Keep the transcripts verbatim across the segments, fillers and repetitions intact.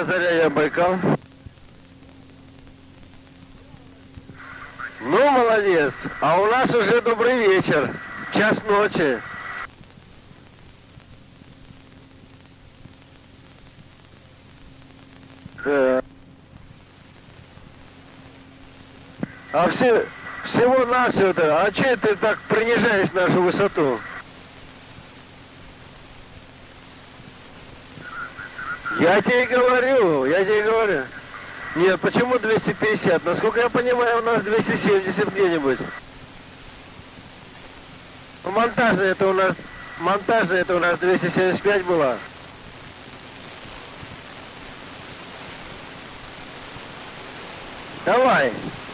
Заря, я Байкал. Ну, молодец. А у нас уже добрый вечер. Час ночи. Да. А все, всего навсего-то, а че ты так принижаешь нашу высоту? Я тебе говорю, я тебе говорю. Нет, почему двести пятьдесят? Насколько я понимаю, у нас двести семьдесят где-нибудь. Ну, монтажная это у нас, монтажная это у нас двести семьдесят пять была. Давай.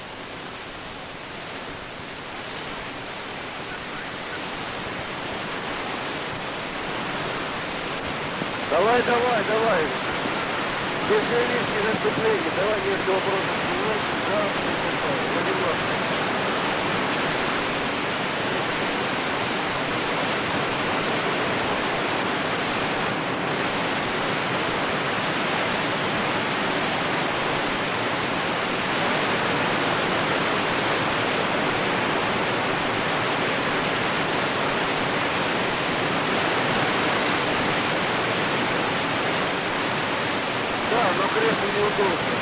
Давай, давай, давай. Без лишних наступлений. Давай, если вопросов нет, да, понемножку. Но кресло неудобно.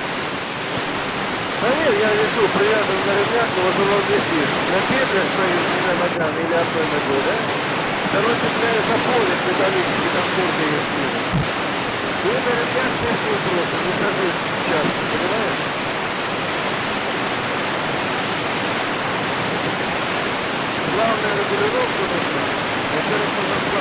Поверь, я везу, привязан на ремнях, но вот он висит. На петлях стоит двумя ногами или одной ногой, да? Второй цепляет за поле металлический, там корки ее снизу. И на ремнях чувствую просто, не сажусь часто, понимаешь? Главная регулировка нужна. Во-первых, нужно